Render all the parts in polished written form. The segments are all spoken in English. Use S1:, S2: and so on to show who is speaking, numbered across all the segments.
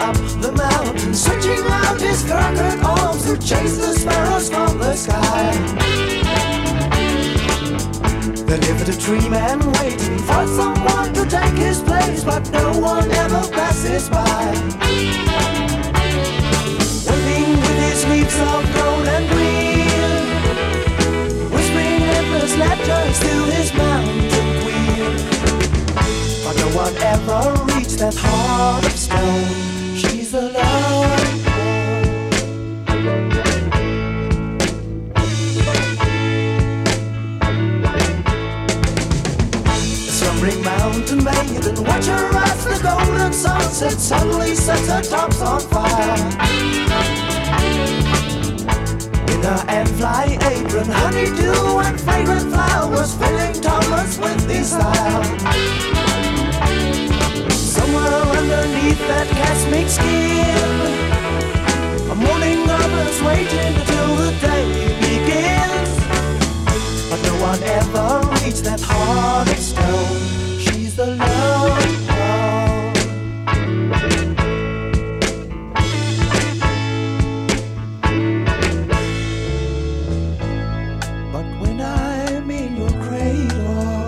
S1: up the mountain, stretching out his crooked arms to chase the sparrows from the sky. There lived a tree man waiting for someone to take his place, but no one ever passes by. Waving with his leaves of gold and green, whispering endless letters to his mountain queen. But no one ever reached that heart of stone. She's alone. Slumbering mountain maiden, watch her as the golden sunset suddenly sets her tops on fire. In her ant-fly apron, honeydew and fragrant flowers filling Thomas with desire. Somewhere underneath that cosmic skin, a morning lover's waiting till the day begins. But no one ever reached that heart of stone. She's the love. But when I'm in your cradle,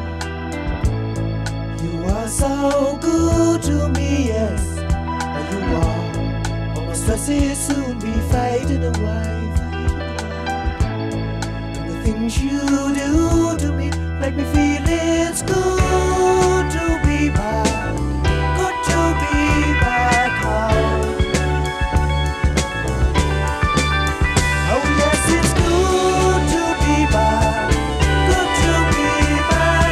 S1: you are so good to me, yes, you are. All my stresses soon be fading away. Things you do to me make me feel it's good to be back, good to be back home. Oh yes, it's good to be back, good to be back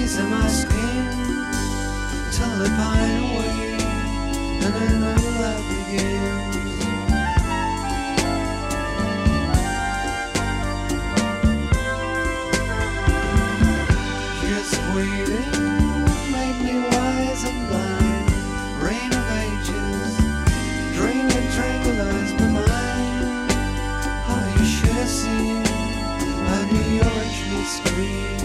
S1: freeze in my skin till I pine away, and a new life begins. Just waiting made me wise and blind. Rain of ages, dream and tranquilized my mind. Oh, you should have seen how New York me scream.